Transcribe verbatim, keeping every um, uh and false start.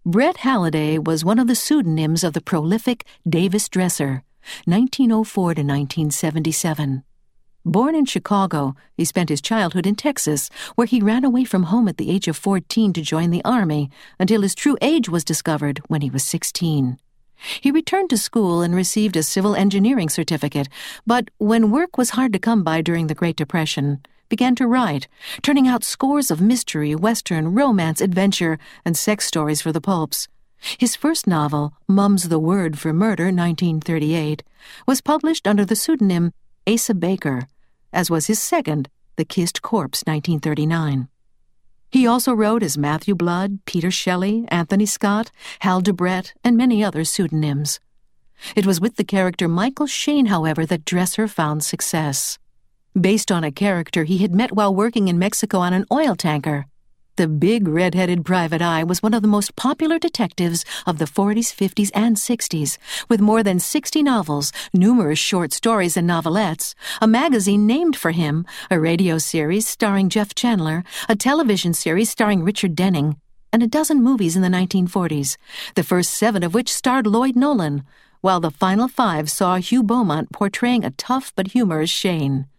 Brett Halliday was one of the pseudonyms of the prolific Davis Dresser, nineteen oh four to nineteen seventy-seven. Born in Chicago, he spent his childhood in Texas, where he ran away from home at the age of fourteen to join the Army until his true age was discovered when he was sixteen. He returned to school and received a civil engineering certificate, but when work was hard to come by during the Great Depression, began to write, turning out scores of mystery, western, romance, adventure, and sex stories for the pulps. His first novel, Mum's the Word for Murder, nineteen thirty-eight, was published under the pseudonym Asa Baker, as was his second, The Kissed Corpse, nineteen thirty-nine. He also wrote as Matthew Blood, Peter Shelley, Anthony Scott, Hal DeBrett, and many other pseudonyms. It was with the character Michael Shayne, however, that Dresser found success. Based on a character he had met while working in Mexico on an oil tanker, the big red-headed private eye was one of the most popular detectives of the forties, fifties, and sixties, with more than sixty novels, numerous short stories and novelettes, a magazine named for him, a radio series starring Jeff Chandler, a television series starring Richard Denning, and a dozen movies in the nineteen forties, the first seven of which starred Lloyd Nolan, while the final five saw Hugh Beaumont portraying a tough but humorous Shayne.